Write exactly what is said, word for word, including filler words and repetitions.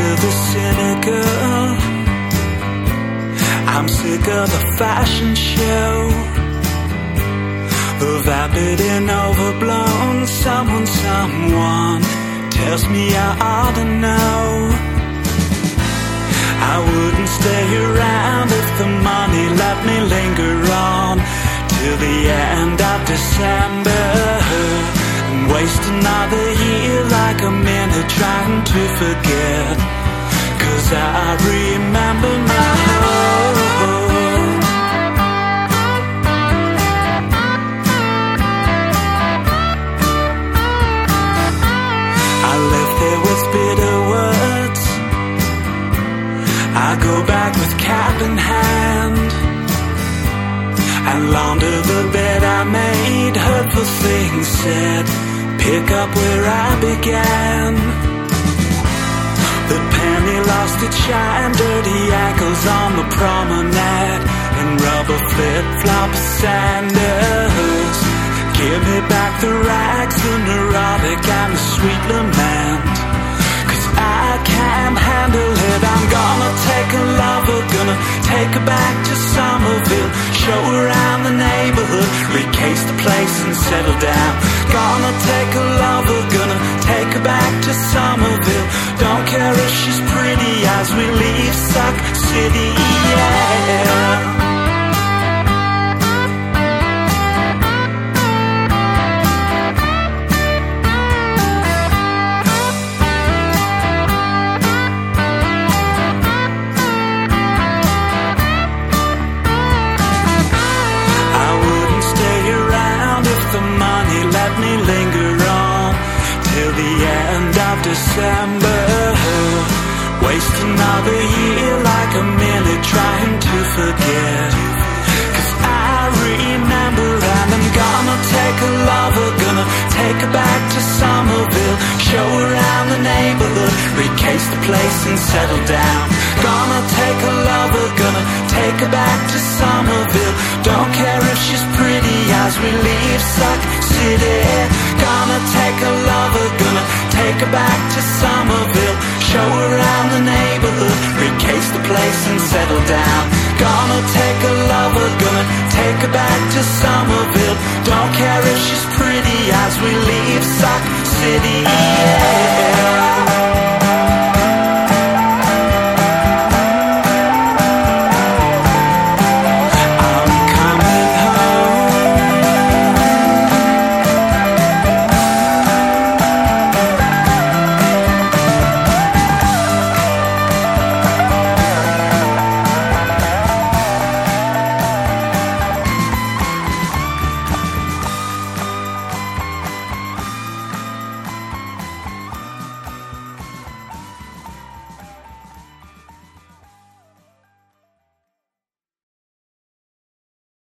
of the cynical. I'm sick of the fashion show, the vapid and overblown. Someone, someone tells me I ought to know. I wouldn't stay around if the money let me linger on till the end of December, and waste another year like a minute trying to forget. 'Cause I remember my home. I left there with bitter words. I go back with cap in hand and launder the bed I made. Hurtful things said, pick up where I began. The penny lost its shine, dirty ankles on the promenade, and rubber flip-flop sandals. Give me back the rags, the neurotic and the sweet lament. 'Cause I can't handle it. I'm gonna take a lover, gonna take her back to Somerville, show her around the neighborhood, recase the place and settle down. Gonna take a lover, gonna take her back to Somerville. Don't care if she's pretty as we leave Suck City, yeah. December, waste another year like a minute trying to forget. 'Cause I remember, and I'm gonna take a lover, gonna take her back to Somerville, show her around the neighborhood, recase the place and settle down. Gonna take a lover, gonna take her back to Somerville. Don't care if she's pretty as we leave Suck City. Gonna take a lover, gonna take her back to Somerville, show her around the neighborhood, recase the place and settle down. Gonna take a lover, gonna take her back to Somerville. Don't care if she's pretty as we leave Suck City, yeah.